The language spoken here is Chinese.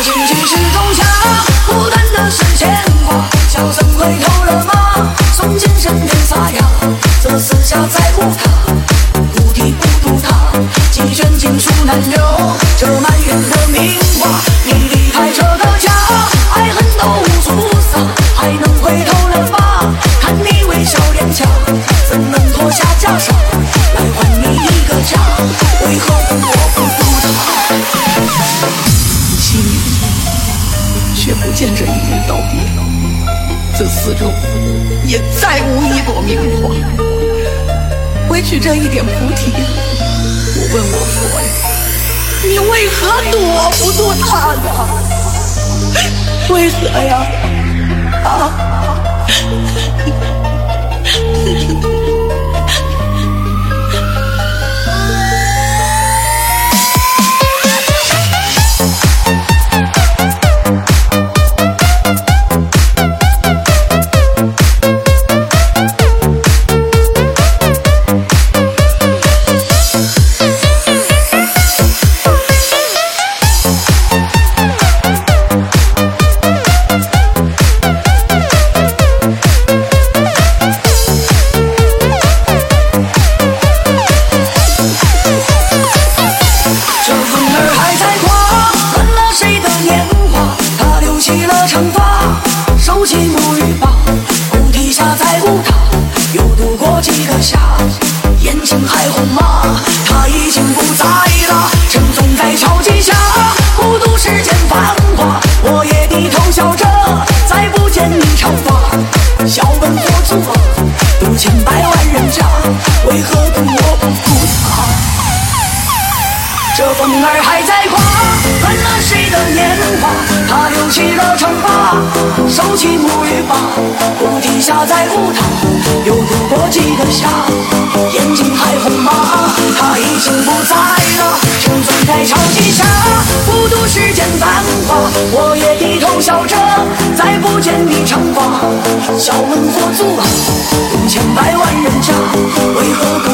情绪是种下，不断的是牵挂。小僧回头了吗？诵经身边撒呀，这四下再无他，菩提不渡他，几卷经书难留，这埋怨的名话。你离开这个家，爱恨都无处撒，还能回头了吗？看你微笑脸颊，怎能脱下袈裟来还你一个家？为何我不渡他？7年，却不见这一日道别，这四周也再无一朵明花。回去这一点菩提，我问我佛呀，你为何躲不渡他呢？为何呀？收起沐浴吧，菩提下再无他，又度过几个夏，眼睛还红吗？他已经不在了，沉醉在潮汐下，孤独世间繁华，我也低头笑着，再不见你长发。笑问佛祖啊，渡千百万人家，为何渡我不渡他？这风儿还在刮，乱了谁的年华？他留起了长发，收起沐浴吧，菩提下再无他，又度过几个夏，眼睛还红吗？他已经不在了，沉醉在潮汐下，孤独世间繁华，我也低头笑着，再不见你长发。笑问佛祖啊，渡千百万人家，为何不